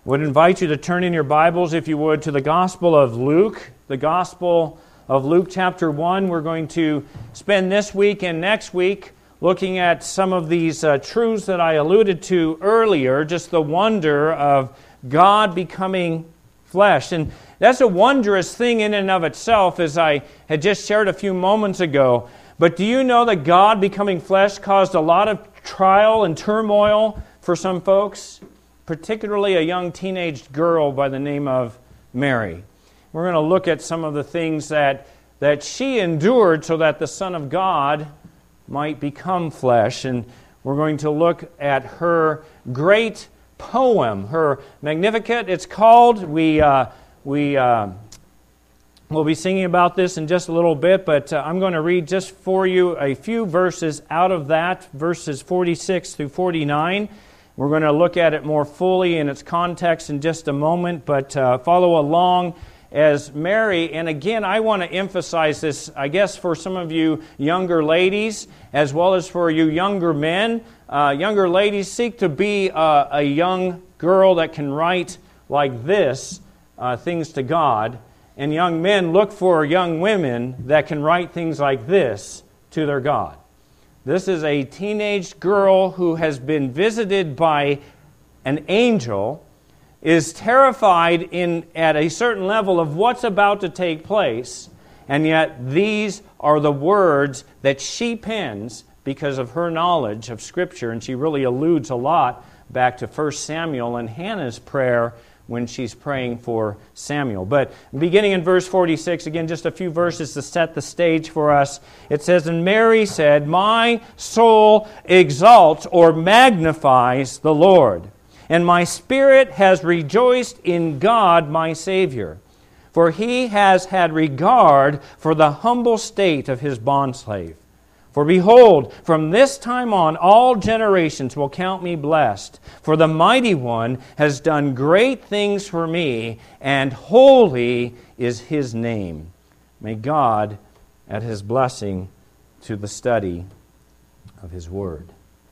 Would invite you to turn in your Bibles, if you would, to the Gospel of Luke. The Gospel of Luke chapter 1. We're going to spend this week and next week looking at some of these truths that I alluded to earlier, just the wonder of God becoming flesh. And that's a wondrous thing in and of itself, as I had just shared a few moments ago. But do you know that God becoming flesh caused a lot of trial and turmoil for some folks? Particularly a young teenage girl by the name of Mary. We're going to look at some of the things that she endured so that the Son of God might become flesh. And we're going to look at her great poem, her Magnificat, it's called. We'll be singing about this in just a little bit, but I'm going to read just for you a few verses out of that, verses 46 through 49. We're going to look at it more fully in its context in just a moment, but follow along as Mary. And again, I want to emphasize this, I guess, for some of you younger ladies, as well as for you younger men. Younger ladies, seek to be a young girl that can write like this, things to God. And young men, look for young women that can write things like this to their God. This is a teenage girl who has been visited by an angel, is terrified at a certain level of what's about to take place, and yet these are the words that she pens because of her knowledge of Scripture, and she really alludes a lot back to 1 Samuel and Hannah's prayer when she's praying for Samuel. But beginning in verse 46, again, just a few verses to set the stage for us. It says, "And Mary said, 'My soul exalts,' or magnifies, 'the Lord, and my spirit has rejoiced in God my Savior, for He has had regard for the humble state of His bondslave. For behold, from this time on all generations will count me blessed. For the Mighty One has done great things for me, and holy is His name.'" May God add His blessing to the study of His Word.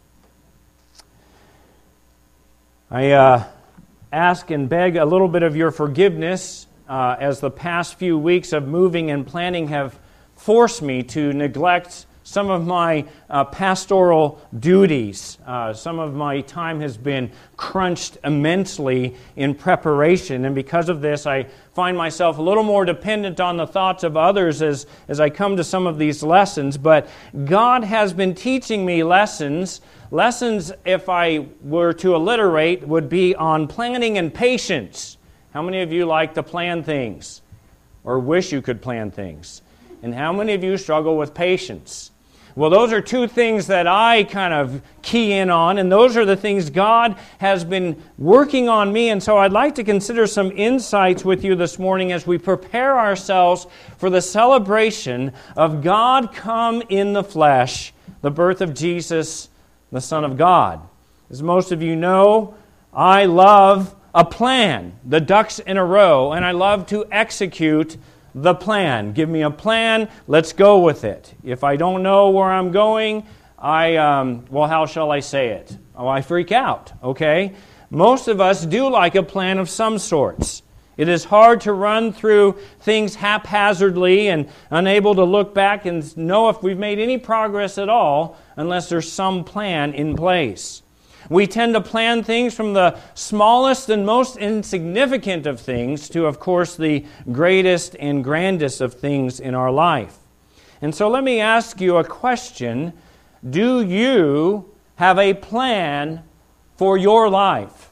I ask and beg a little bit of your forgiveness as the past few weeks of moving and planning have forced me to neglect some of my pastoral duties. Some of my time has been crunched immensely in preparation, and because of this, I find myself a little more dependent on the thoughts of others as I come to some of these lessons. But God has been teaching me lessons. Lessons, if I were to alliterate, would be on planning and patience. How many of you like to plan things or wish you could plan things? And how many of you struggle with patience? Well, those are two things that I kind of key in on, and those are the things God has been working on me. And so I'd like to consider some insights with you this morning as we prepare ourselves for the celebration of God come in the flesh, the birth of Jesus, the Son of God. As most of you know, I love a plan, the ducks in a row, and I love to execute the plan. Give me a plan, let's go with it. If I don't know where I'm going, how shall I say it? I freak out, okay? Most of us do like a plan of some sorts. It is hard to run through things haphazardly and unable to look back and know if we've made any progress at all unless there's some plan in place. We tend to plan things from the smallest and most insignificant of things to, of course, the greatest and grandest of things in our life. And so let me ask you a question. Do you have a plan for your life?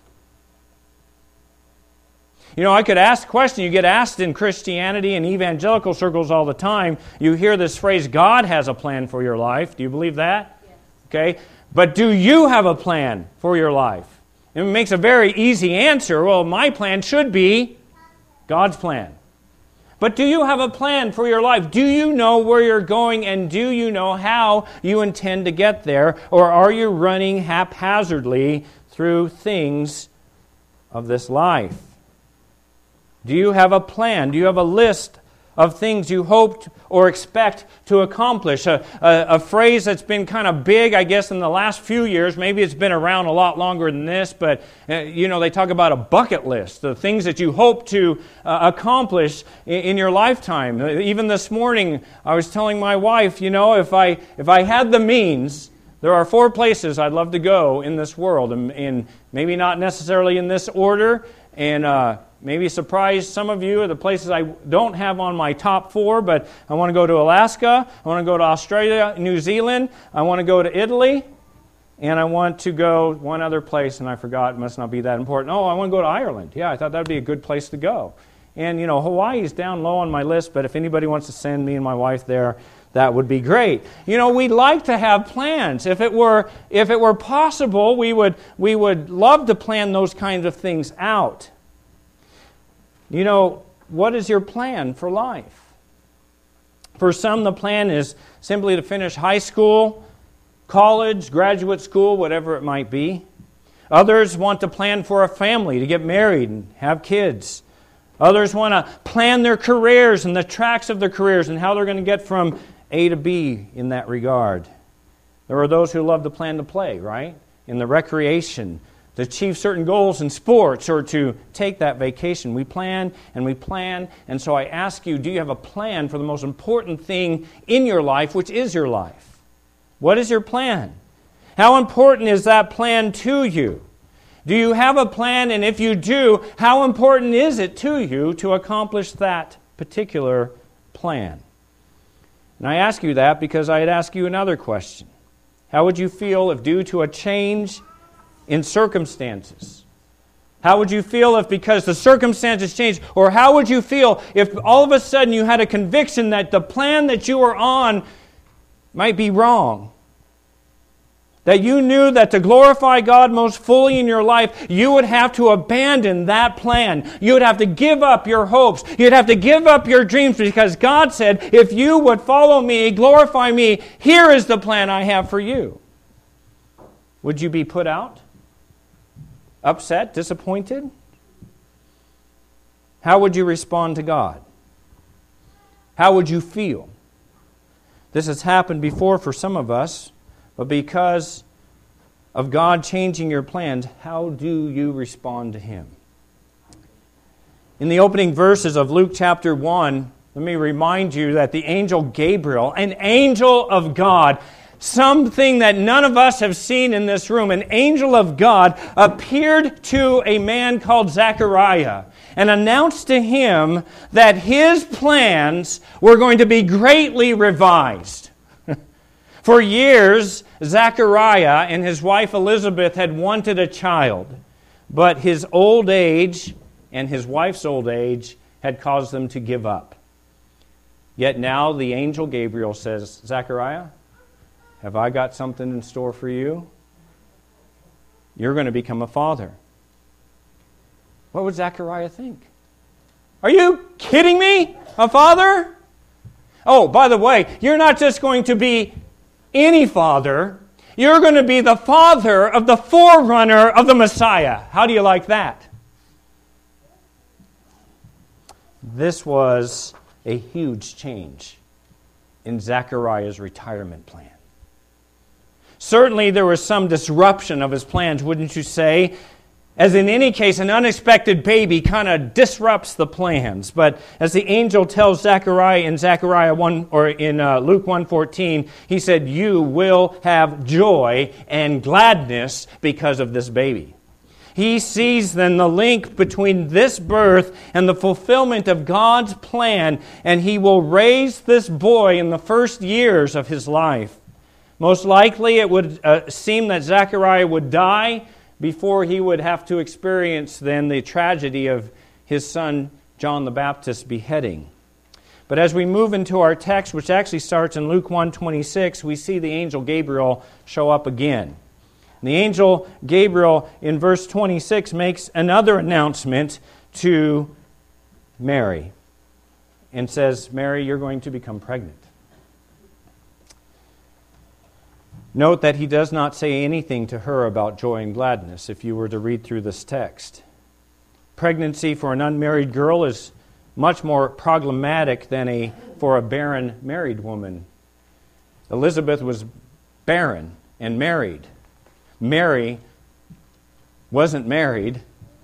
You know, I could ask a question. You get asked in Christianity and evangelical circles all the time. You hear this phrase, God has a plan for your life. Do you believe that? Yes. Okay. But do you have a plan for your life? It makes a very easy answer. Well, my plan should be God's plan. But do you have a plan for your life? Do you know where you're going, and do you know how you intend to get there? Or are you running haphazardly through things of this life? Do you have a plan? Do you have a list of things you hope or expect to accomplish. A phrase that's been kind of big, I guess, in the last few years. Maybe it's been around a lot longer than this, but they talk about a bucket list, the things that you hope to accomplish in your lifetime. Even this morning, I was telling my wife, if I had the means, there are 4 places I'd love to go in this world, and maybe not necessarily in this order, and maybe surprise some of you. The places I don't have on my top 4, but I want to go to Alaska, I want to go to Australia, New Zealand, I want to go to Italy, and I want to go one other place, and I forgot, it must not be that important. Oh, I want to go to Ireland. Yeah, I thought that would be a good place to go. And, Hawaii's down low on my list, but if anybody wants to send me and my wife there, that would be great. We'd like to have plans. If it were possible, we would love to plan those kinds of things out. What is your plan for life? For some, the plan is simply to finish high school, college, graduate school, whatever it might be. Others want to plan for a family, to get married and have kids. Others want to plan their careers and the tracks of their careers and how they're going to get from A to B in that regard. There are those who love to plan to play, right? In the recreation, to achieve certain goals in sports or to take that vacation. We plan, and so I ask you, do you have a plan for the most important thing in your life, which is your life? What is your plan? How important is that plan to you? Do you have a plan, and if you do, how important is it to you to accomplish that particular plan? And I ask you that because I'd ask you another question. How would you feel if, due to a change in circumstances, how would you feel if because the circumstances changed? Or how would you feel if all of a sudden you had a conviction that the plan that you were on might be wrong? That you knew that to glorify God most fully in your life, you would have to abandon that plan. You would have to give up your hopes. You'd have to give up your dreams because God said, if you would follow me, glorify me, here is the plan I have for you. Would you be put out? Upset? Disappointed? How would you respond to God? How would you feel? This has happened before for some of us, but because of God changing your plans, how do you respond to Him? In the opening verses of Luke chapter 1, let me remind you that the angel Gabriel, an angel of God, something that none of us have seen in this room, an angel of God appeared to a man called Zechariah and announced to him that his plans were going to be greatly revised. For years, Zechariah and his wife Elizabeth had wanted a child, but his old age and his wife's old age had caused them to give up. Yet now the angel Gabriel says, Zechariah, have I got something in store for you? You're going to become a father. What would Zechariah think? Are you kidding me? A father? Oh, by the way, you're not just going to be any father. You're going to be the father of the forerunner of the Messiah. How do you like that? This was a huge change in Zechariah's retirement plan. Certainly there was some disruption of his plans, wouldn't you say? As in any case, an unexpected baby kind of disrupts the plans. But as the angel tells Zechariah in Zechariah 1 or in Luke 1:14, he said, "You will have joy and gladness because of this baby." He sees then the link between this birth and the fulfillment of God's plan, and he will raise this boy in the first years of his life. Most likely it would seem that Zechariah would die before he would have to experience then the tragedy of his son John the Baptist's beheading. But as we move into our text, which actually starts in Luke 1:26, we see the angel Gabriel show up again. And the angel Gabriel in verse 26 makes another announcement to Mary and says, Mary, you're going to become pregnant. Note that he does not say anything to her about joy and gladness if you were to read through this text. Pregnancy for an unmarried girl is much more problematic than for a barren married woman. Elizabeth was barren and married. Mary wasn't married,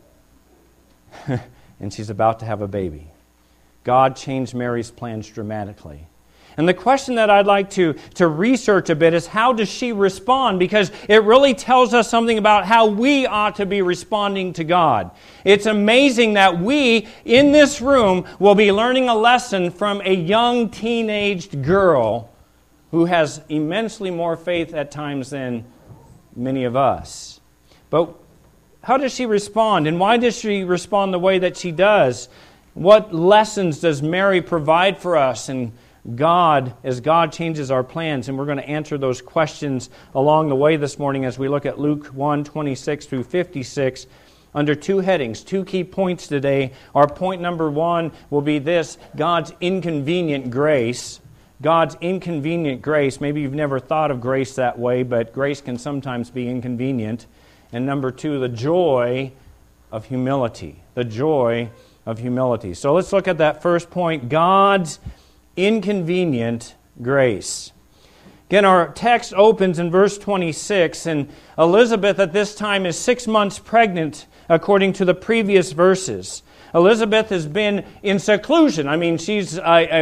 and she's about to have a baby. God changed Mary's plans dramatically. And the question that I'd like to research a bit is, how does she respond? Because it really tells us something about how we ought to be responding to God. It's amazing that we, in this room, will be learning a lesson from a young teenaged girl who has immensely more faith at times than many of us. But how does she respond? And why does she respond the way that she does? What lessons does Mary provide for us and God, as God changes our plans? And we're going to answer those questions along the way this morning as we look at Luke 1:26 through 56 under two headings, two key points today. Our point number one will be this: God's inconvenient grace. God's inconvenient grace. Maybe you've never thought of grace that way, but grace can sometimes be inconvenient. And number two, the joy of humility. The joy of humility. So let's look at that first point, God's inconvenient grace. Again, our text opens in verse 26, and Elizabeth at this time is 6 months pregnant, according to the previous verses. Elizabeth has been in seclusion. I mean, she's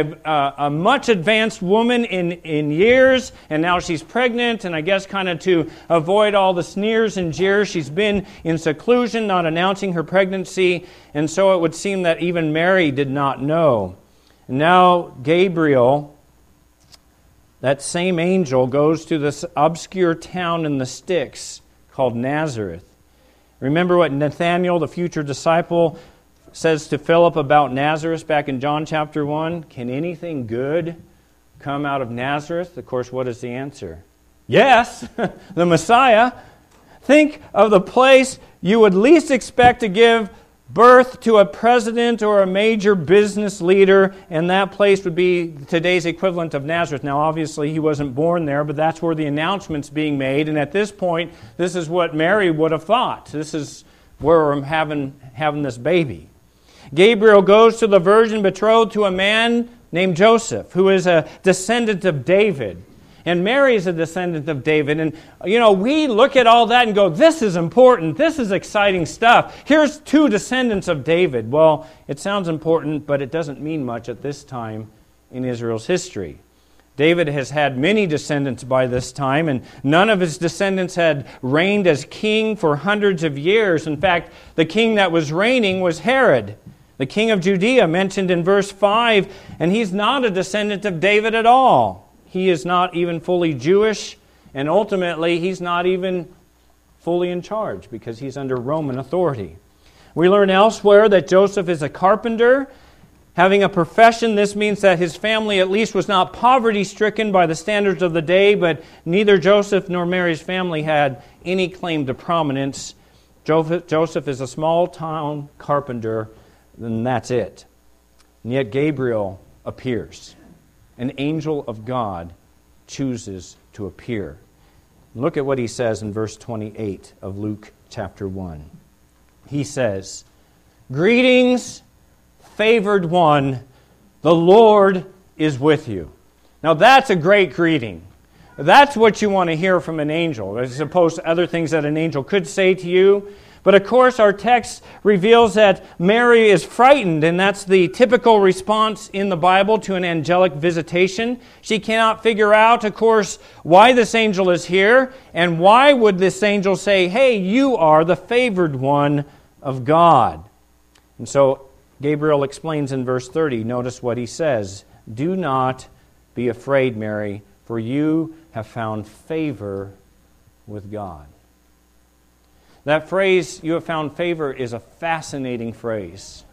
a much advanced woman in years, and now she's pregnant, and I guess kind of to avoid all the sneers and jeers, she's been in seclusion, not announcing her pregnancy, and so it would seem that even Mary did not know. Now Gabriel, that same angel, goes to this obscure town in the sticks called Nazareth. Remember what Nathanael, the future disciple, says to Philip about Nazareth back in John chapter 1? Can anything good come out of Nazareth? Of course, what is the answer? Yes, the Messiah. Think of the place you would least expect to give birth to a president or a major business leader, and that place would be today's equivalent of Nazareth. Now, obviously, he wasn't born there, but that's where the announcement's being made, and at this point, this is what Mary would have thought. This is where I'm having this baby. Gabriel goes to the virgin betrothed to a man named Joseph, who is a descendant of David. And Mary is a descendant of David. And, we look at all that and go, this is important. This is exciting stuff. Here's two descendants of David. Well, it sounds important, but it doesn't mean much at this time in Israel's history. David has had many descendants by this time, and none of his descendants had reigned as king for hundreds of years. In fact, the king that was reigning was Herod, the king of Judea, mentioned in verse 5, and he's not a descendant of David at all. He is not even fully Jewish, and ultimately he's not even fully in charge because he's under Roman authority. We learn elsewhere that Joseph is a carpenter. Having a profession, this means that his family at least was not poverty-stricken by the standards of the day, but neither Joseph nor Mary's family had any claim to prominence. Joseph is a small-town carpenter, and that's it. And yet Gabriel appears. An angel of God chooses to appear. Look at what he says in verse 28 of Luke chapter 1. He says, "Greetings, favored one, the Lord is with you." Now that's a great greeting. That's what you want to hear from an angel, as opposed to other things that an angel could say to you. But of course, our text reveals that Mary is frightened, and that's the typical response in the Bible to an angelic visitation. She cannot figure out, of course, why this angel is here, and why would this angel say, "Hey, you are the favored one of God." And so Gabriel explains in verse 30, notice what he says, "Do not be afraid, Mary, for you have found favor with God." That phrase, "you have found favor," is a fascinating phrase.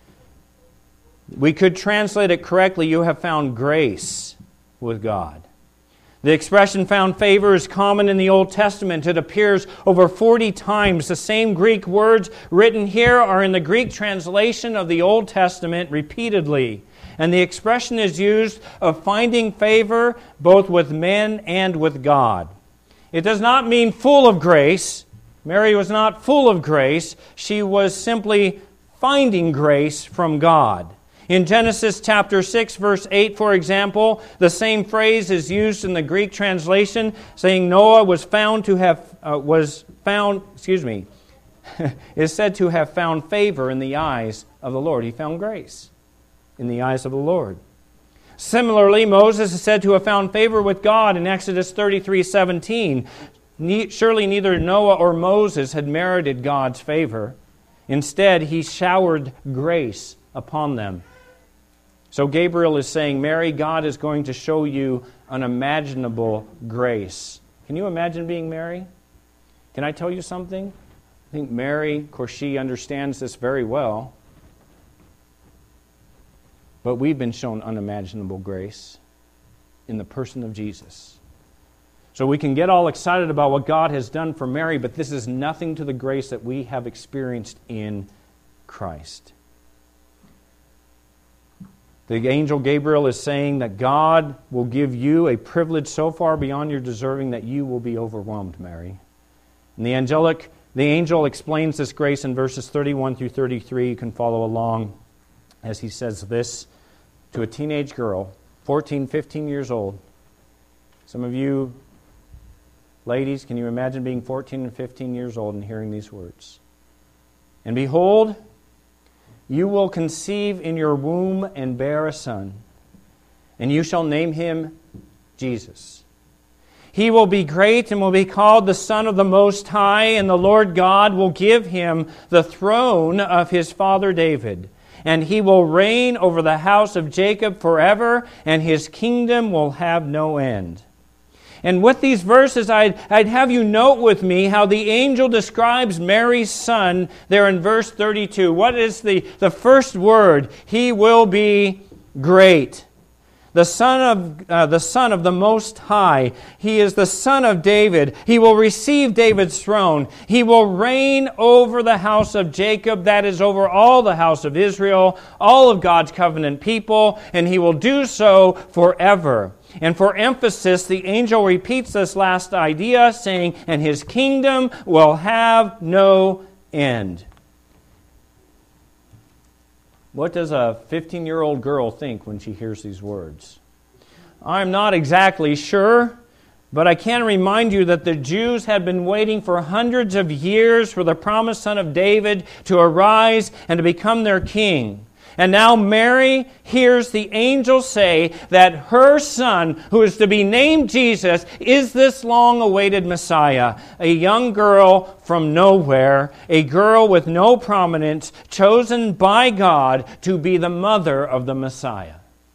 We could translate it correctly, "you have found grace with God." The expression "found favor" is common in the Old Testament. It appears over 40 times. The same Greek words written here are in the Greek translation of the Old Testament repeatedly. And the expression is used of finding favor both with men and with God. It does not mean full of grace. Mary was not full of grace. She was simply finding grace from God. In Genesis chapter 6, verse 8, for example, the same phrase is used in the Greek translation, saying Noah is said to have found favor in the eyes of the Lord. He found grace in the eyes of the Lord. Similarly, Moses is said to have found favor with God in Exodus 33:17. Surely neither Noah or Moses had merited God's favor. Instead, he showered grace upon them. So Gabriel is saying, Mary, God is going to show you unimaginable grace. Can you imagine being Mary? Can I tell you something? I think Mary, of course, she understands this very well. But we've been shown unimaginable grace in the person of Jesus. So we can get all excited about what God has done for Mary, but this is nothing to the grace that we have experienced in Christ. The angel Gabriel is saying that God will give you a privilege so far beyond your deserving that you will be overwhelmed, Mary. And the angel explains this grace in verses 31 through 33. You can follow along as he says this to a teenage girl, 14, 15 years old. Some of you ladies, can you imagine being 14 and 15 years old and hearing these words? And behold, you will conceive in your womb and bear a son, and you shall name him Jesus. He will be great and will be called the Son of the Most High, and the Lord God will give him the throne of his father David. And he will reign over the house of Jacob forever, and his kingdom will have no end. And with these verses, I'd have you note with me how the angel describes Mary's son there in verse 32. What is the first word? He will be great. The Son of the Most High. He is the Son of David. He will receive David's throne. He will reign over the house of Jacob, that is, over all the house of Israel, all of God's covenant people, and he will do so forever. And for emphasis, the angel repeats this last idea, saying, and his kingdom will have no end. What does a 15-year-old girl think when she hears these words? I'm not exactly sure, but I can remind you that the Jews had been waiting for hundreds of years for the promised son of David to arise and to become their king. And now Mary hears the angel say that her son, who is to be named Jesus, is this long-awaited Messiah, a young girl from nowhere, a girl with no prominence, chosen by God to be the mother of the Messiah.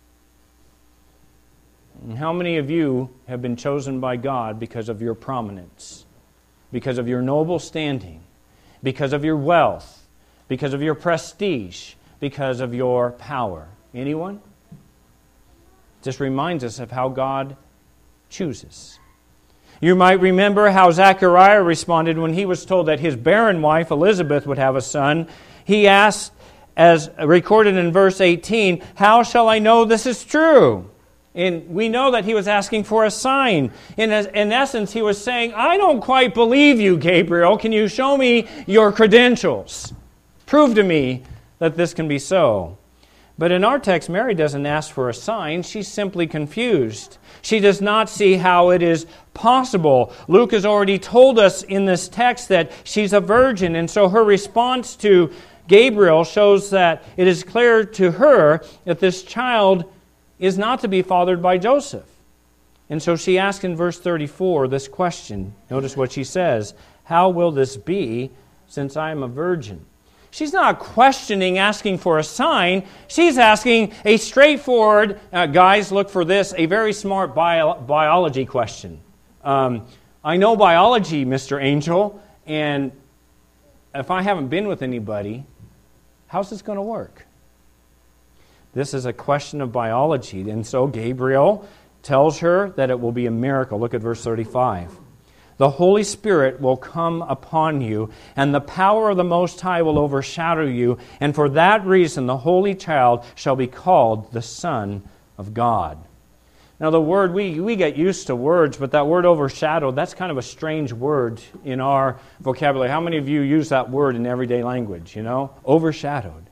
And how many of you have been chosen by God because of your prominence, because of your noble standing, because of your wealth, because of your prestige, because of your power? Anyone? Just reminds us of how God chooses. You might remember how Zechariah responded when he was told that his barren wife Elizabeth would have a son. He asked, as recorded in verse 18, how shall I know this is true? And we know that he was asking for a sign. In essence, he was saying, I don't quite believe you, Gabriel. Can you show me your credentials? Prove to me that this can be so. But in our text, Mary doesn't ask for a sign. She's simply confused. She does not see how it is possible. Luke has already told us in this text that she's a virgin, and so her response to Gabriel shows that it is clear to her that this child is not to be fathered by Joseph. And so she asks in verse 34 this question. Notice what she says. How will this be, since I am a virgin? She's not questioning, asking for a sign. She's asking a straightforward, guys, look for this, a very smart biology question. I know biology, Mr. Angel, and if I haven't been with anybody, how's this going to work? This is a question of biology, and so Gabriel tells her that it will be a miracle. Look at verse 35. The Holy Spirit will come upon you, and the power of the Most High will overshadow you, and for that reason the Holy Child shall be called the Son of God. Now the word, we get used to words, but that word overshadowed, that's kind of a strange word in our vocabulary. How many of you use that word in everyday language, overshadowed?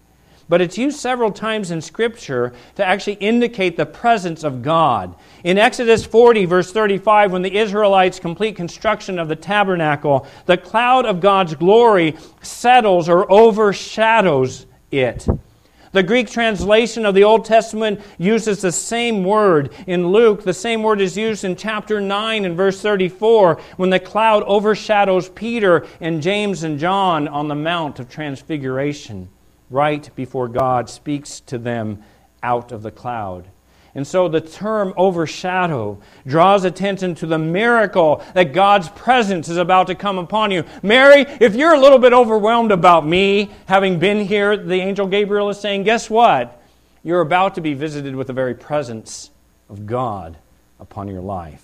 but it's used several times in Scripture to actually indicate the presence of God. In Exodus 40, verse 35, when the Israelites complete construction of the tabernacle, the cloud of God's glory settles or overshadows it. The Greek translation of the Old Testament uses the same word. In Luke, the same word is used in chapter 9 and verse 34 when the cloud overshadows Peter and James and John on the Mount of Transfiguration, right before God speaks to them out of the cloud. And so the term overshadow draws attention to the miracle that God's presence is about to come upon you. Mary, if you're a little bit overwhelmed about me having been here, the angel Gabriel is saying, guess what? You're about to be visited with the very presence of God upon your life.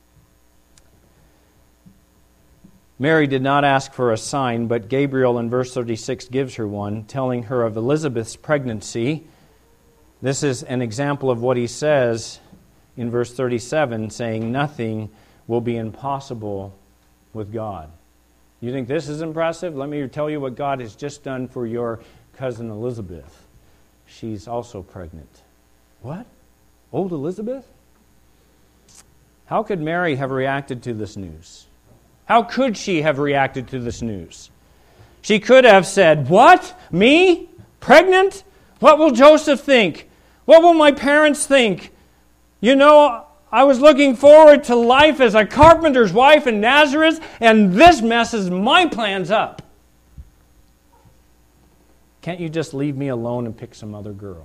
Mary did not ask for a sign, but Gabriel in verse 36 gives her one, telling her of Elizabeth's pregnancy. This is an example of what he says in verse 37, saying, nothing will be impossible with God. You think this is impressive? Let me tell you what God has just done for your cousin Elizabeth. She's also pregnant. What? Old Elizabeth? How could Mary have reacted to this news? How could she have reacted to this news? She could have said, what? Me? Pregnant? What will Joseph think? What will my parents think? You know, I was looking forward to life as a carpenter's wife in Nazareth, and this messes my plans up. Can't you just leave me alone and pick some other girl?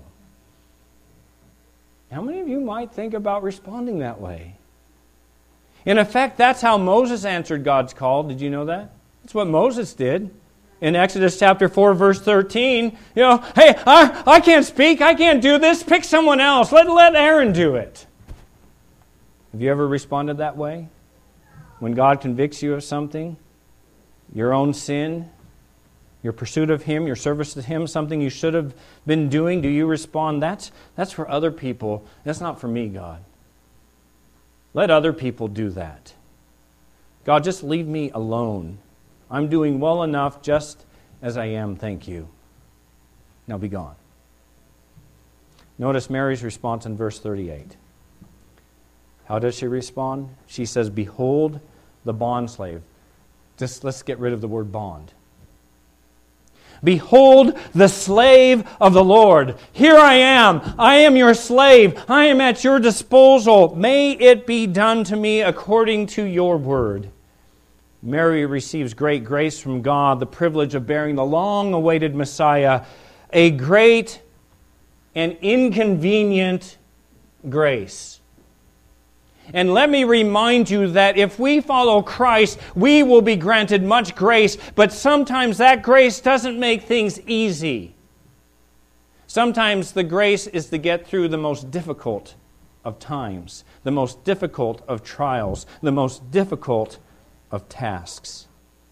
How many of you might think about responding that way? In effect, that's how Moses answered God's call. Did you know that? That's what Moses did. In Exodus chapter 4, verse 13, hey, I can't speak, I can't do this, pick someone else, let Aaron do it. Have you ever responded that way? When God convicts you of something, your own sin, your pursuit of Him, your service to Him, something you should have been doing, do you respond, that's for other people, that's not for me, God. Let other people do that. God, just leave me alone. I'm doing well enough just as I am, thank you. Now be gone. Notice Mary's response in verse 38. How does she respond? She says, behold the bondslave. Just let's get rid of the word bond. Behold the slave of the Lord. Here I am your slave. I am at your disposal. May it be done to me according to your word. Mary receives great grace from God, the privilege of bearing the long-awaited Messiah, a great and inconvenient grace. And let me remind you that if we follow Christ, we will be granted much grace, but sometimes that grace doesn't make things easy. Sometimes the grace is to get through the most difficult of times, the most difficult of trials, the most difficult of tasks.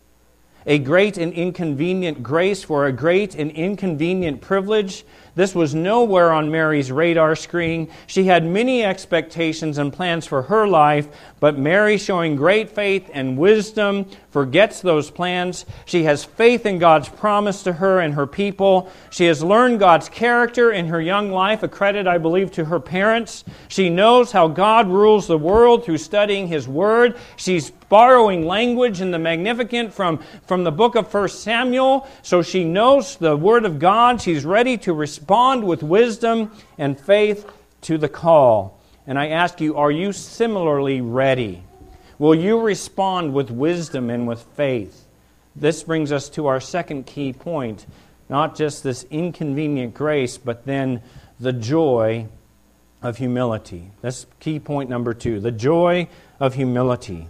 A great and inconvenient grace for a great and inconvenient privilege. This was nowhere on Mary's radar screen. She had many expectations and plans for her life, but Mary, showing great faith and wisdom, forgets those plans. She has faith in God's promise to her and her people. She has learned God's character in her young life, a credit, I believe, to her parents. She knows how God rules the world through studying His Word. She's borrowing language in the Magnificat from the book of 1 Samuel, so she knows the Word of God. She's ready to respond with wisdom and faith to the call. And I ask you, are you similarly ready? Will you respond with wisdom and with faith? This brings us to our second key point, not just this inconvenient grace, but then the joy of humility. That's key point number 2, the joy of humility.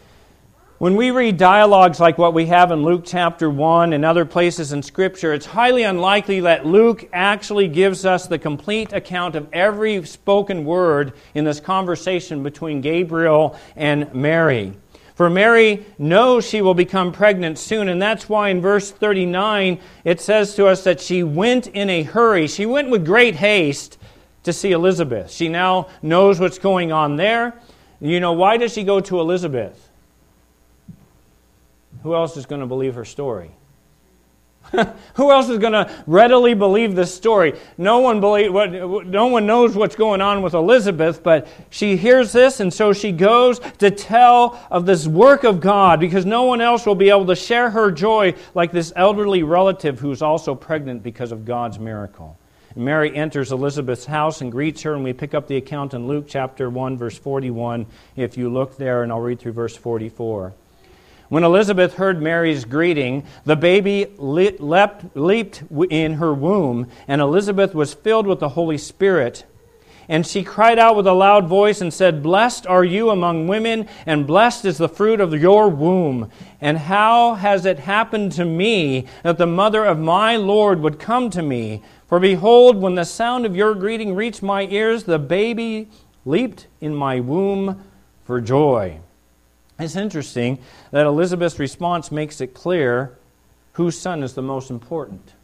When we read dialogues like what we have in Luke chapter 1 and other places in Scripture, it's highly unlikely that Luke actually gives us the complete account of every spoken word in this conversation between Gabriel and Mary. For Mary knows she will become pregnant soon, and that's why in verse 39 it says to us that she went in a hurry. She went with great haste to see Elizabeth. She now knows what's going on there. You know, why does she go to Elizabeth? Who else is going to believe her story? Who else is going to readily believe this story? No one knows what's going on with Elizabeth, but she hears this, and so she goes to tell of this work of God, because no one else will be able to share her joy like this elderly relative who's also pregnant because of God's miracle. And Mary enters Elizabeth's house and greets her, and we pick up the account in Luke chapter 1, verse 41, if you look there, and I'll read through verse 44. When Elizabeth heard Mary's greeting, the baby leaped in her womb, and Elizabeth was filled with the Holy Spirit. And she cried out with a loud voice and said, "Blessed are you among women, and blessed is the fruit of your womb. And how has it happened to me that the mother of my Lord would come to me? For behold, when the sound of your greeting reached my ears, the baby leaped in my womb for joy." It's interesting that Elizabeth's response makes it clear whose son is the most important.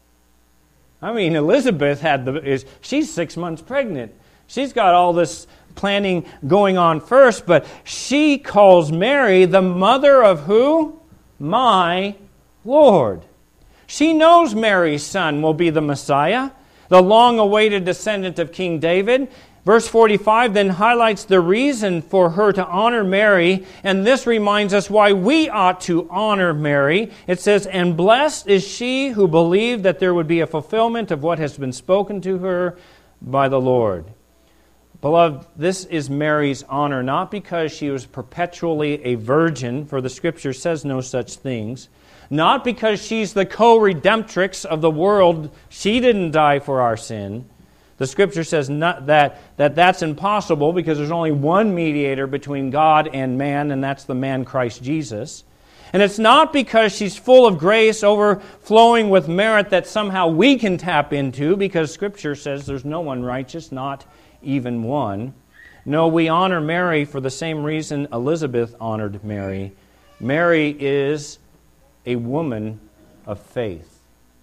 I mean, Elizabeth she's 6 months pregnant. She's got all this planning going on first, but she calls Mary the mother of who? My Lord. She knows Mary's son will be the Messiah, the long-awaited descendant of King David. Verse 45 then highlights the reason for her to honor Mary, and this reminds us why we ought to honor Mary. It says, "And blessed is she who believed that there would be a fulfillment of what has been spoken to her by the Lord." Beloved, this is Mary's honor, not because she was perpetually a virgin, for the Scripture says no such things. Not because she's the co-redemptrix of the world. She didn't die for our sin. The Scripture says that's impossible because there's only one mediator between God and man, and that's the man Christ Jesus. And it's not because she's full of grace, overflowing with merit that somehow we can tap into, because Scripture says there's no one righteous, not even one. No, we honor Mary for the same reason Elizabeth honored Mary. Mary is a woman of faith.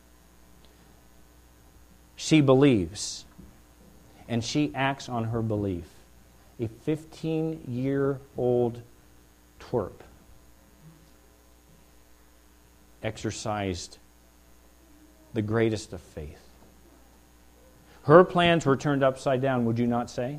She believes, and she acts on her belief. A 15-year-old twerp exercised the greatest of faith. Her plans were turned upside down, would you not say?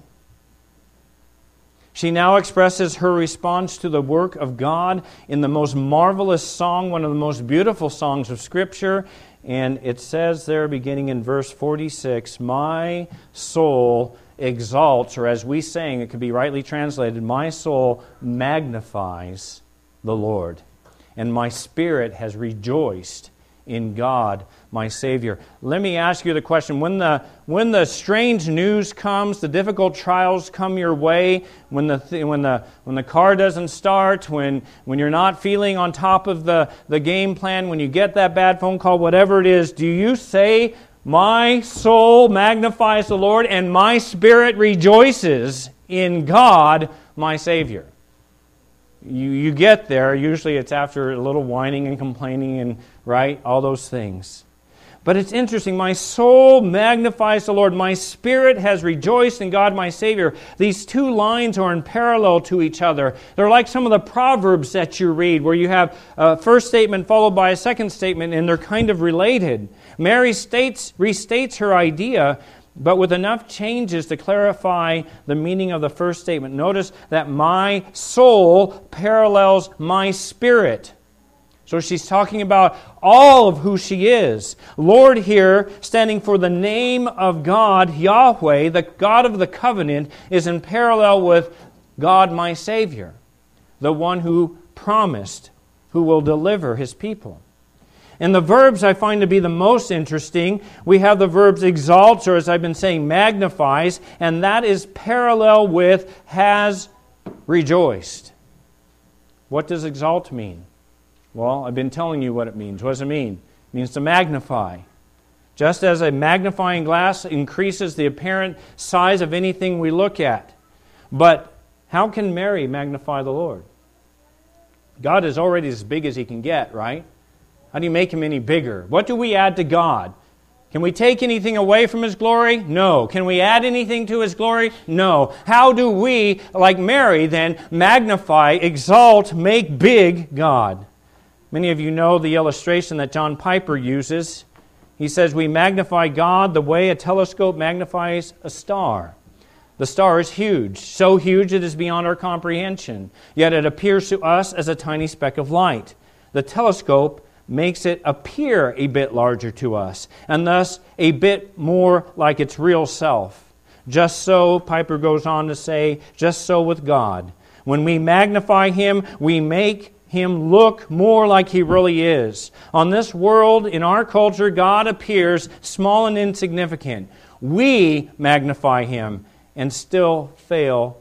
She now expresses her response to the work of God in the most marvelous song, one of the most beautiful songs of Scripture. And it says there, beginning in verse 46, "My soul exalts," or as we sang, it could be rightly translated, "My soul magnifies the Lord, and my spirit has rejoiced in God, my Savior." Let me ask you the question, when the strange news comes, the difficult trials come your way, when the car doesn't start, when you're not feeling on top of the game plan, when you get that bad phone call, whatever it is, do you say, "My soul magnifies the Lord, and my spirit rejoices in God, my Savior"? You get there, usually it's after a little whining and complaining and, right, all those things. But it's interesting, "My soul magnifies the Lord, my spirit has rejoiced in God my Savior." These two lines are in parallel to each other. They're like some of the Proverbs that you read, where you have a first statement followed by a second statement, and they're kind of related. Mary restates her idea, but with enough changes to clarify the meaning of the first statement. Notice that "my soul" parallels "my spirit." So she's talking about all of who she is. Lord here, standing for the name of God, Yahweh, the God of the covenant, is in parallel with God my Savior, the one who promised, who will deliver His people. And the verbs I find to be the most interesting, we have the verbs exalts, or as I've been saying, magnifies, and that is parallel with has rejoiced. What does exalt mean? Well, I've been telling you what it means. What does it mean? It means to magnify. Just as a magnifying glass increases the apparent size of anything we look at. But how can Mary magnify the Lord? God is already as big as He can get, right? How do you make Him any bigger? What do we add to God? Can we take anything away from His glory? No. Can we add anything to His glory? No. How do we, like Mary, then magnify, exalt, make big God? Many of you know the illustration that John Piper uses. He says, we magnify God the way a telescope magnifies a star. The star is huge, so huge it is beyond our comprehension, yet it appears to us as a tiny speck of light. The telescope makes it appear a bit larger to us, and thus a bit more like its real self. Just so, Piper goes on to say, just so with God. When we magnify Him, we make Him look more like He really is. On this world, in our culture, God appears small and insignificant. We magnify Him and still fall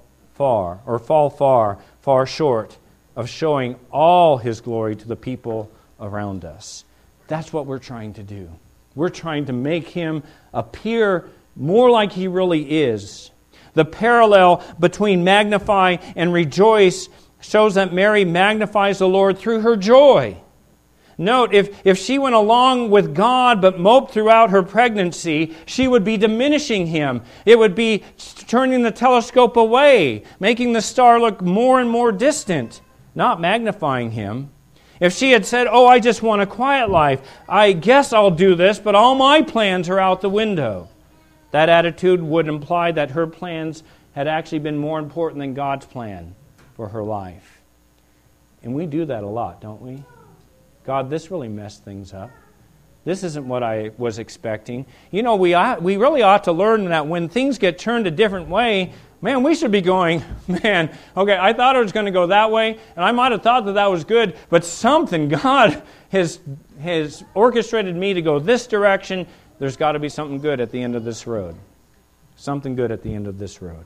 far short of showing all His glory to the people around us. That's what we're trying to do. We're trying to make Him appear more like He really is. The parallel between magnify and rejoice shows that Mary magnifies the Lord through her joy. Note, if she went along with God but moped throughout her pregnancy, she would be diminishing Him. It would be turning the telescope away, making the star look more and more distant, not magnifying Him. If she had said, I just want a quiet life, I guess I'll do this, but all my plans are out the window, that attitude would imply that her plans had actually been more important than God's plan for her life. And we do that a lot, don't we? God, this really messed things up. This isn't what I was expecting. You know, we really ought to learn that when things get turned a different way, man, we should be going, okay, I thought it was going to go that way, and I might have thought that was good, but something, God has orchestrated me to go this direction. There's got to be something good at the end of this road. Something good at the end of this road.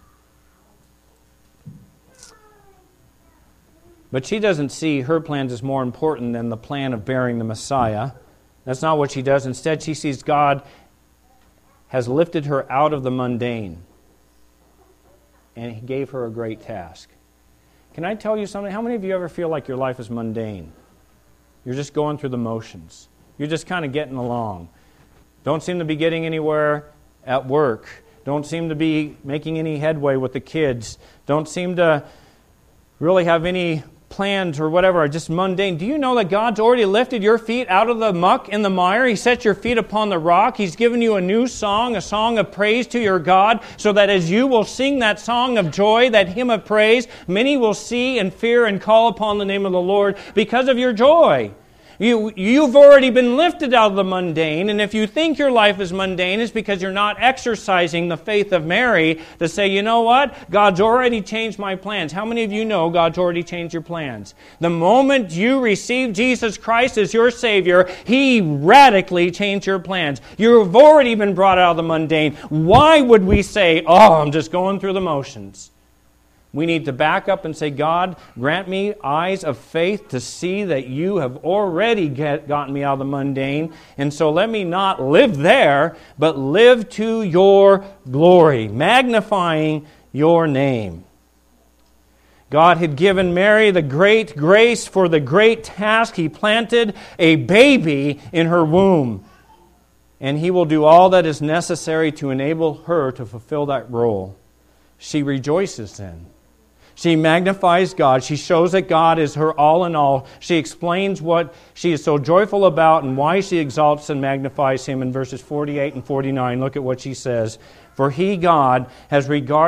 But she doesn't see her plans as more important than the plan of bearing the Messiah. That's not what she does. Instead, she sees God has lifted her out of the mundane, and He gave her a great task. Can I tell you something? How many of you ever feel like your life is mundane? You're just going through the motions. You're just kind of getting along. Don't seem to be getting anywhere at work. Don't seem to be making any headway with the kids. Don't seem to really have any plans or whatever, are just mundane. Do you know that God's already lifted your feet out of the muck and the mire? He set your feet upon the rock. He's given you a new song, a song of praise to your God, so that as you will sing that song of joy, that hymn of praise, many will see and fear and call upon the name of the Lord because of your joy. You've already been lifted out of the mundane, and if you think your life is mundane, it's because you're not exercising the faith of Mary to say, you know what? God's already changed my plans. How many of you know God's already changed your plans? The moment you receive Jesus Christ as your Savior, He radically changed your plans. You've already been brought out of the mundane. Why would we say, I'm just going through the motions? We need to back up and say, God, grant me eyes of faith to see that you have already gotten me out of the mundane. And so let me not live there, but live to your glory, magnifying your name. God had given Mary the great grace for the great task. He planted a baby in her womb. And He will do all that is necessary to enable her to fulfill that role. She rejoices then. She magnifies God. She shows that God is her all in all. She explains what she is so joyful about and why she exalts and magnifies Him in verses 48 and 49. Look at what she says. For He, God, has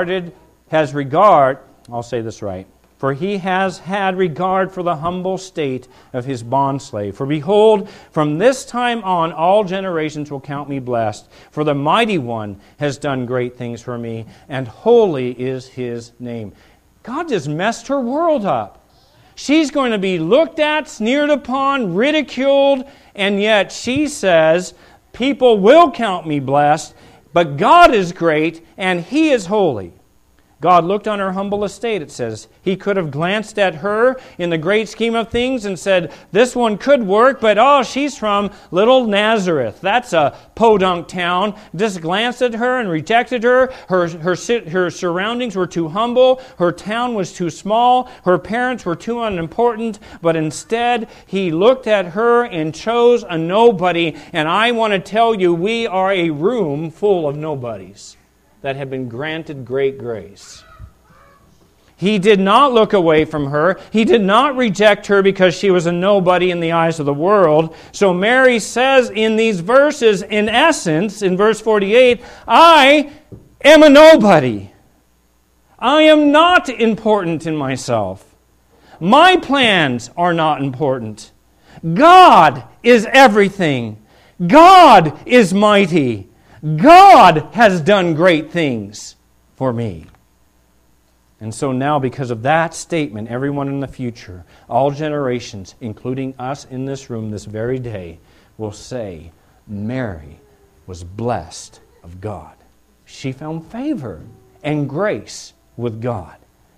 had regard for the humble state of His bondslave. For behold, from this time on all generations will count me blessed. For the Mighty One has done great things for me, and holy is His name. God just messed her world up. She's going to be looked at, sneered upon, ridiculed, and yet she says, people will count me blessed, but God is great and He is holy. God looked on her humble estate, it says. He could have glanced at her in the great scheme of things and said, this one could work, but she's from little Nazareth. That's a podunk town. Just glanced at her and rejected her. Her surroundings were too humble. Her town was too small. Her parents were too unimportant. But instead, He looked at her and chose a nobody. And I want to tell you, we are a room full of nobodies that have been granted great grace. He did not look away from her. He did not reject her because she was a nobody in the eyes of the world. So Mary says in these verses, in essence, in verse 48, I am a nobody. I am not important in myself. My plans are not important. God is everything. God is mighty. God has done great things for me. And so now, because of that statement, everyone in the future, all generations, including us in this room this very day, will say, Mary was blessed of God. She found favor and grace with God.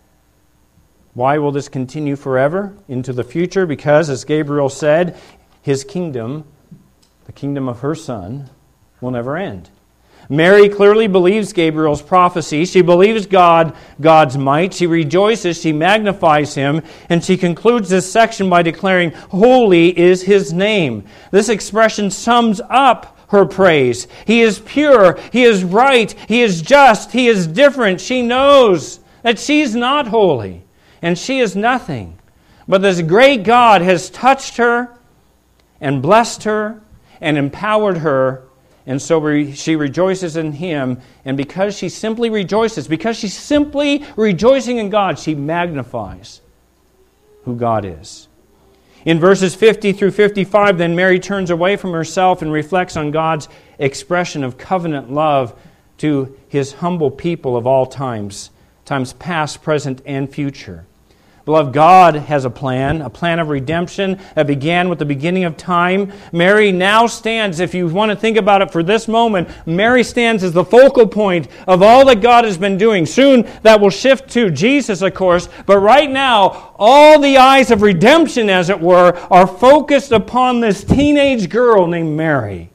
Why will this continue forever into the future? Because, as Gabriel said, His kingdom, the kingdom of her Son, will never end. Mary clearly believes Gabriel's prophecy. She believes God's might. She rejoices. She magnifies Him. And she concludes this section by declaring, holy is His name. This expression sums up her praise. He is pure. He is right. He is just. He is different. She knows that she's not holy. And she is nothing. But this great God has touched her and blessed her and empowered her. And so she rejoices in Him, and because she simply rejoices, because she's simply rejoicing in God, she magnifies who God is. In verses 50 through 55, then Mary turns away from herself and reflects on God's expression of covenant love to His humble people of all times past, present, and future. Beloved, God has a plan of redemption that began with the beginning of time. Mary now stands, if you want to think about it for this moment, Mary stands as the focal point of all that God has been doing. Soon that will shift to Jesus, of course, but right now, all the eyes of redemption, as it were, are focused upon this teenage girl named Mary.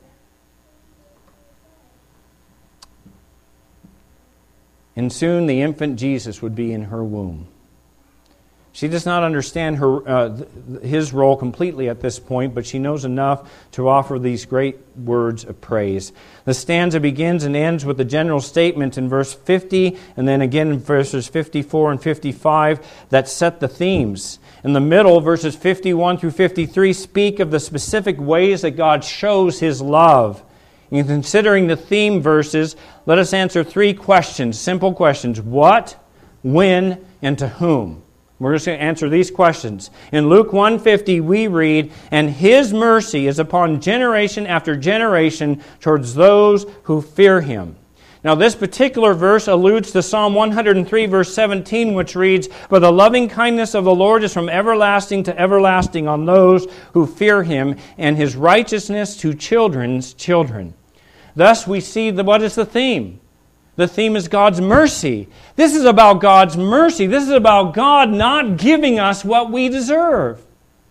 And soon the infant Jesus would be in her womb. She does not understand His role completely at this point, but she knows enough to offer these great words of praise. The stanza begins and ends with a general statement in verse 50, and then again in verses 54 and 55 that set the themes. In the middle, verses 51 through 53 speak of the specific ways that God shows His love. In considering the theme verses, let us answer three questions, simple questions. What, when, and to whom? We're just going to answer these questions. In Luke 1:50 we read, and His mercy is upon generation after generation towards those who fear Him. Now this particular verse alludes to Psalm 103 verse 17, which reads, but the loving kindness of the Lord is from everlasting to everlasting on those who fear Him, and His righteousness to children's children. Thus we see what is the theme? The theme is God's mercy. This is about God's mercy. This is about God not giving us what we deserve.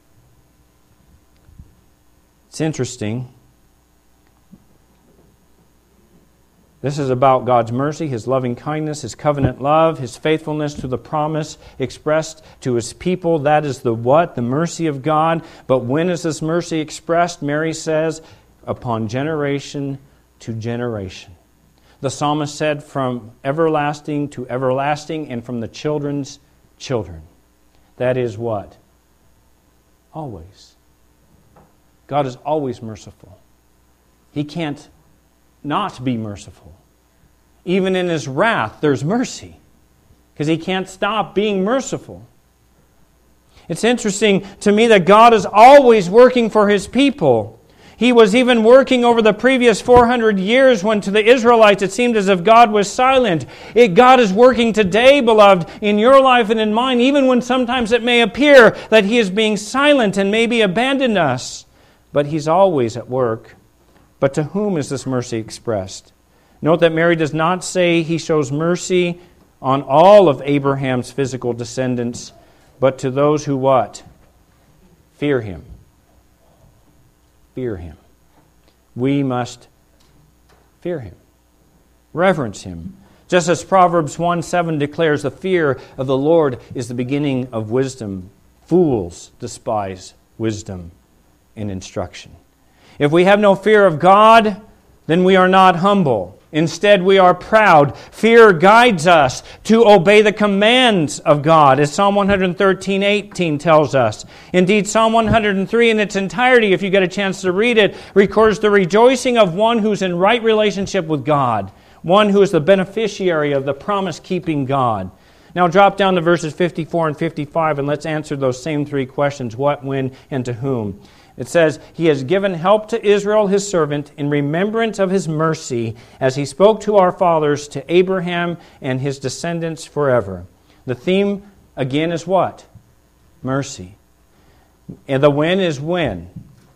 It's interesting. This is about God's mercy, His loving kindness, His covenant love, His faithfulness to the promise expressed to His people. That is the what? The mercy of God. But when is this mercy expressed? Mary says, upon generation to generation. The psalmist said, from everlasting to everlasting and from the children's children. That is what? Always. God is always merciful. He can't not be merciful. Even in His wrath, there's mercy, because He can't stop being merciful. It's interesting to me that God is always working for His people. He was even working over the previous 400 years when to the Israelites it seemed as if God was silent. God is working today, beloved, in your life and in mine, even when sometimes it may appear that He is being silent and maybe abandoned us. But He's always at work. But to whom is this mercy expressed? Note that Mary does not say He shows mercy on all of Abraham's physical descendants, but to those who what? Fear Him. Fear Him. We must fear Him. Reverence Him. Just as Proverbs 1:7 declares, the fear of the Lord is the beginning of wisdom. Fools despise wisdom and instruction. If we have no fear of God, then we are not humble. Instead, we are proud. Fear guides us to obey the commands of God, as Psalm 113:18 tells us. Indeed, Psalm 103 in its entirety, if you get a chance to read it, records the rejoicing of one who's in right relationship with God, one who is the beneficiary of the promise-keeping God. Now drop down to verses 54 and 55, and let's answer those same three questions: what, when, and to whom. It says, He has given help to Israel, His servant, in remembrance of His mercy, as He spoke to our fathers, to Abraham and his descendants forever. The theme, again, is what? Mercy. And the when is when?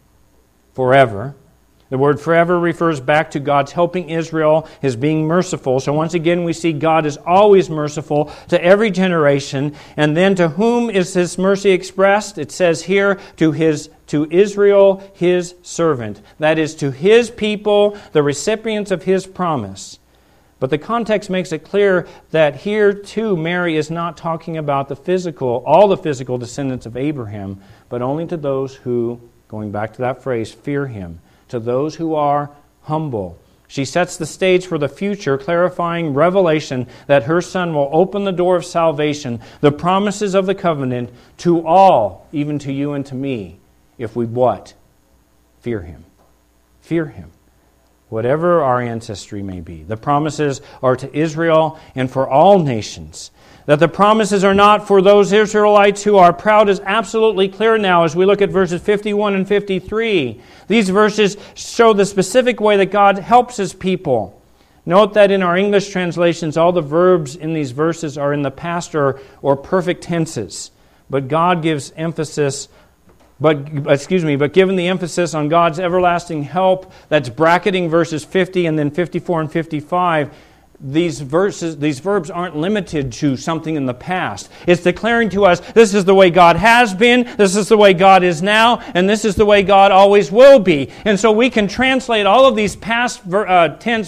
Forever. The word forever refers back to God's helping Israel, His being merciful. So once again, we see God is always merciful to every generation. And then to whom is His mercy expressed? It says here, to Israel, His servant. That is, to His people, the recipients of His promise. But the context makes it clear that here, too, Mary is not talking about all the physical descendants of Abraham, but only to those who, going back to that phrase, fear Him. To those who are humble. She sets the stage for the future, clarifying revelation that her Son will open the door of salvation, the promises of the covenant, to all, even to you and to me, if we what? Fear Him. Fear Him. Whatever our ancestry may be. The promises are to Israel and for all nations. That the promises are not for those Israelites who are proud is absolutely clear now as we look at verses 51 and 53. These verses show the specific way that God helps His people. Note that in our English translations, all the verbs in these verses are in the past or perfect tenses. But God gives emphasis, given the emphasis on God's everlasting help, that's bracketing verses 50 and then 54 and 55, these verbs aren't limited to something in the past. It's declaring to us, this is the way God has been, this is the way God is now, and this is the way God always will be. And so we can translate all of these past tense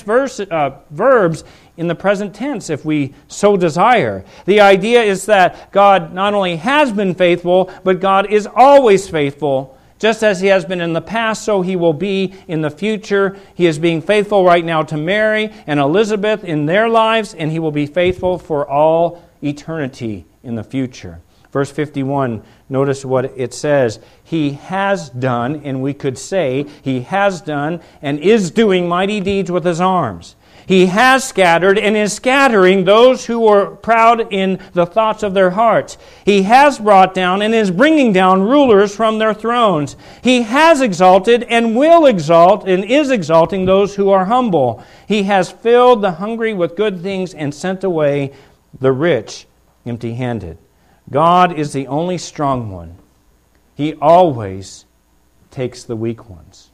verbs in the present tense if we so desire. The idea is that God not only has been faithful, but God is always faithful. Just as He has been in the past, so He will be in the future. He is being faithful right now to Mary and Elizabeth in their lives, and He will be faithful for all eternity in the future. Verse 51, notice what it says. He has done, and we could say, He has done and is doing mighty deeds with His arms. He has scattered and is scattering those who were proud in the thoughts of their hearts. He has brought down and is bringing down rulers from their thrones. He has exalted and will exalt and is exalting those who are humble. He has filled the hungry with good things and sent away the rich empty-handed. God is the only strong one. He always takes the weak ones.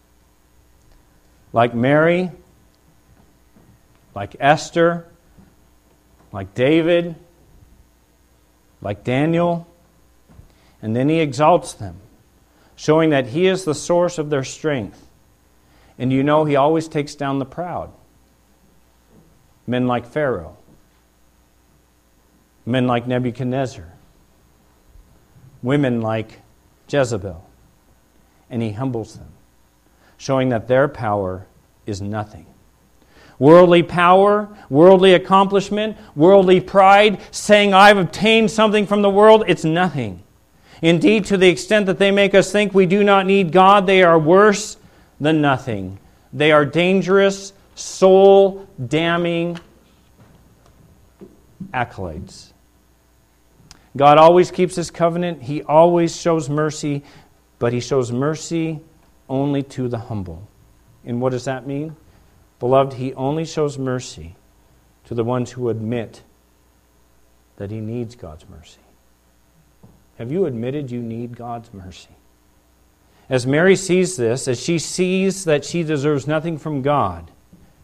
Like Mary, like Esther, like David, like Daniel, and then He exalts them, showing that He is the source of their strength. And you know He always takes down the proud. Men like Pharaoh, men like Nebuchadnezzar, women like Jezebel, and He humbles them, showing that their power is nothing. Worldly power, worldly accomplishment, worldly pride, saying I've obtained something from the world, it's nothing. Indeed, to the extent that they make us think we do not need God, they are worse than nothing. They are dangerous, soul-damning accolades. God always keeps His covenant. He always shows mercy, but He shows mercy only to the humble. And what does that mean? Beloved, He only shows mercy to the ones who admit that He needs God's mercy. Have you admitted you need God's mercy? As Mary sees this, as she sees that she deserves nothing from God,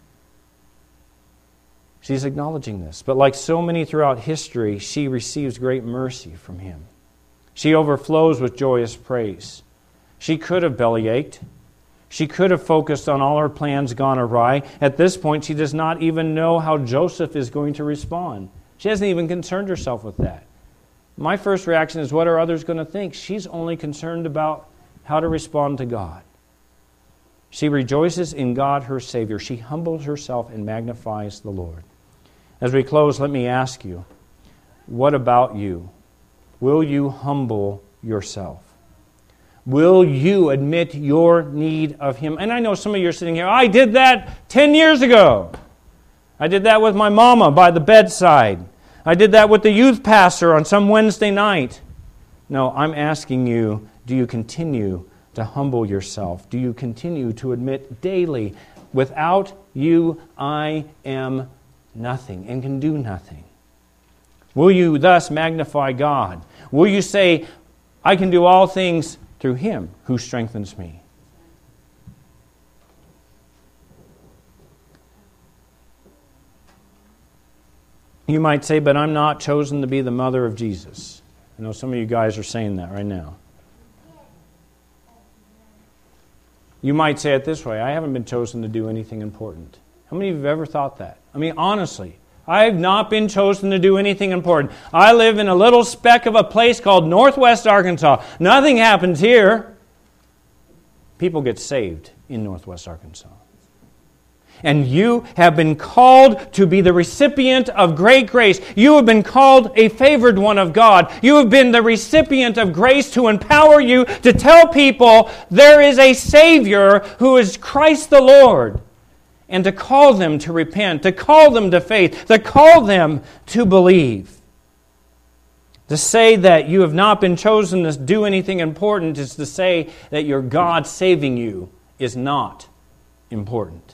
she's acknowledging this. But like so many throughout history, she receives great mercy from Him. She overflows with joyous praise. She could have bellyached. She could have focused on all her plans gone awry. At this point, she does not even know how Joseph is going to respond. She hasn't even concerned herself with that. My first reaction is, what are others going to think? She's only concerned about how to respond to God. She rejoices in God, her Savior. She humbles herself and magnifies the Lord. As we close, let me ask you, what about you? Will you humble yourself? Will you admit your need of Him? And I know some of you are sitting here, I did that 10 years ago. I did that with my mama by the bedside. I did that with the youth pastor on some Wednesday night. No, I'm asking you, do you continue to humble yourself? Do you continue to admit daily, without you, I am nothing and can do nothing? Will you thus magnify God? Will you say, I can do all things through Him who strengthens me? You might say, but I'm not chosen to be the mother of Jesus. I know some of you guys are saying that right now. You might say it this way, I haven't been chosen to do anything important. How many of you have ever thought that? I mean, honestly, I have not been chosen to do anything important. I live in a little speck of a place called Northwest Arkansas. Nothing happens here. People get saved in Northwest Arkansas. And you have been called to be the recipient of great grace. You have been called a favored one of God. You have been the recipient of grace to empower you to tell people there is a Savior who is Christ the Lord. And to call them to repent, to call them to faith, to call them to believe. To say that you have not been chosen to do anything important is to say that your God saving you is not important.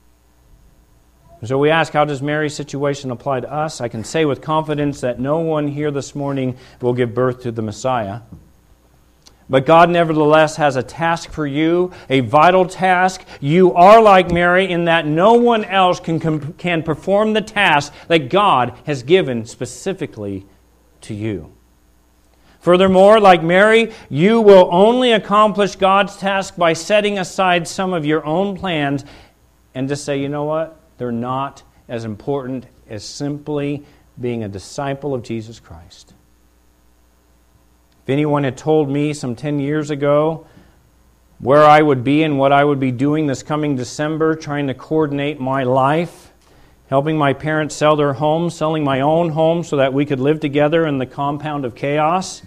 So we ask, how does Mary's situation apply to us? I can say with confidence that no one here this morning will give birth to the Messiah. But God nevertheless has a task for you, a vital task. You are like Mary in that no one else can perform the task that God has given specifically to you. Furthermore, like Mary, you will only accomplish God's task by setting aside some of your own plans and just say, you know what? They're not as important as simply being a disciple of Jesus Christ. If anyone had told me some 10 years ago where I would be and what I would be doing this coming December, trying to coordinate my life, helping my parents sell their home, selling my own home so that we could live together in the compound of chaos,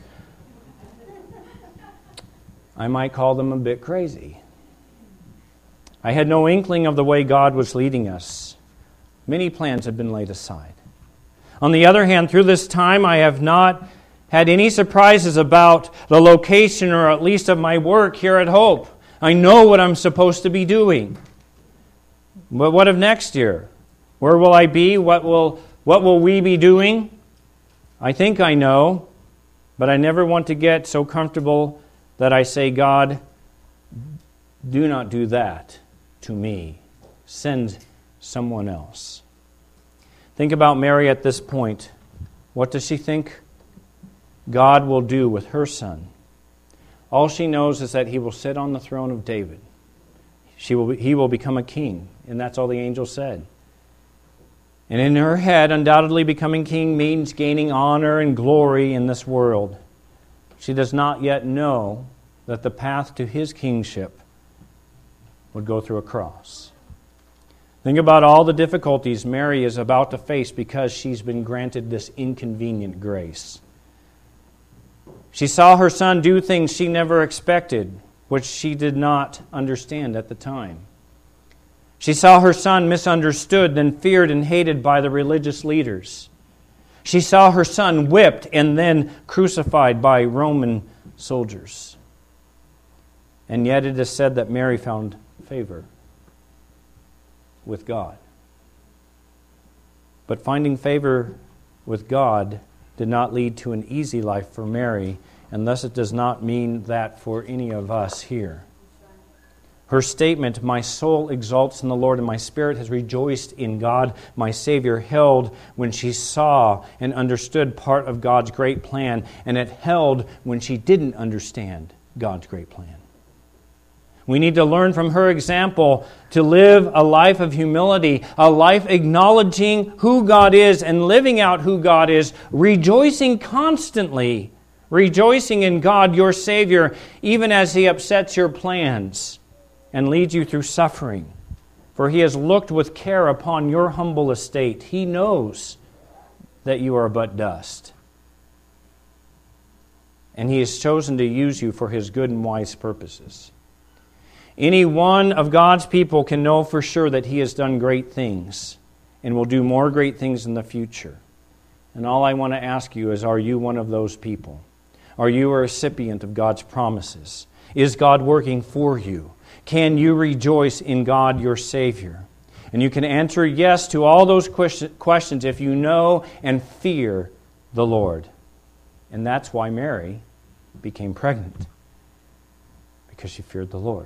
I might call them a bit crazy. I had no inkling of the way God was leading us. Many plans had been laid aside. On the other hand, through this time, I have not had any surprises about the location or at least of my work here at Hope. I know what I'm supposed to be doing. But what of next year? Where will I be? What will we be doing? I think I know, but I never want to get so comfortable that I say, God, do not do that to me. Send someone else. Think about Mary at this point. What does she think God will do with her son? All she knows is that he will sit on the throne of David. He will become a king, and that's all the angel said. And in her head, undoubtedly becoming king means gaining honor and glory in this world. She does not yet know that the path to his kingship would go through a cross. Think about all the difficulties Mary is about to face because she's been granted this inconvenient grace. She saw her son do things she never expected, which she did not understand at the time. She saw her son misunderstood, then feared and hated by the religious leaders. She saw her son whipped and then crucified by Roman soldiers. And yet it is said that Mary found favor with God. But finding favor with God did not lead to an easy life for Mary, and thus it does not mean that for any of us here. Her statement, my soul exalts in the Lord and my spirit has rejoiced in God, my Savior, held when she saw and understood part of God's great plan, and it held when she didn't understand God's great plan. We need to learn from her example to live a life of humility, a life acknowledging who God is and living out who God is, rejoicing constantly, rejoicing in God, your Savior, even as He upsets your plans. and leads you through suffering. For He has looked with care upon your humble estate. He knows that you are but dust. And He has chosen to use you for His good and wise purposes. Any one of God's people can know for sure that He has done great things and will do more great things in the future. And all I want to ask you is, are you one of those people? Are you a recipient of God's promises? Is God working for you? Can you rejoice in God your Savior? And you can answer yes to all those questions if you know and fear the Lord. And that's why Mary became pregnant, because she feared the Lord.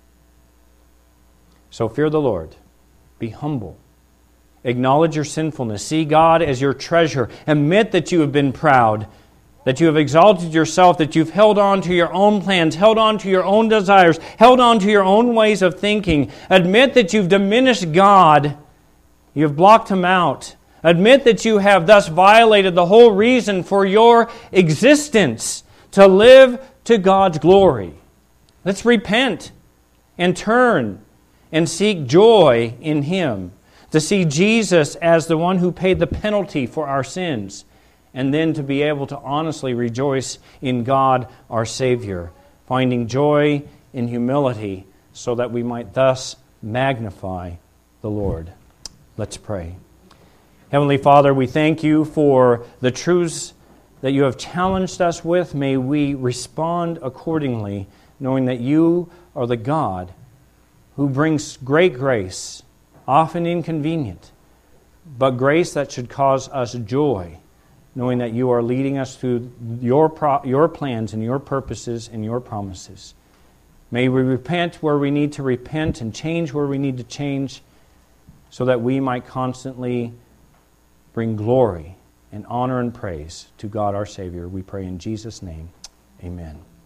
So fear the Lord. Be humble. Acknowledge your sinfulness. See God as your treasure. Admit that you have been proud, that you have exalted yourself, that you've held on to your own plans, held on to your own desires, held on to your own ways of thinking. Admit that you've diminished God. You've blocked Him out. Admit that you have thus violated the whole reason for your existence, to live to God's glory. Let's repent and turn and seek joy in Him, to see Jesus as the one who paid the penalty for our sins, and then to be able to honestly rejoice in God our Savior, finding joy in humility so that we might thus magnify the Lord. Let's pray. Heavenly Father, we thank You for the truths that You have challenged us with. May we respond accordingly, knowing that You are the God who brings great grace, often inconvenient, but grace that should cause us joy, knowing that You are leading us through Your plans and Your purposes and Your promises. May we repent where we need to repent and change where we need to change, so that we might constantly bring glory and honor and praise to God our Savior. We pray in Jesus' name. Amen.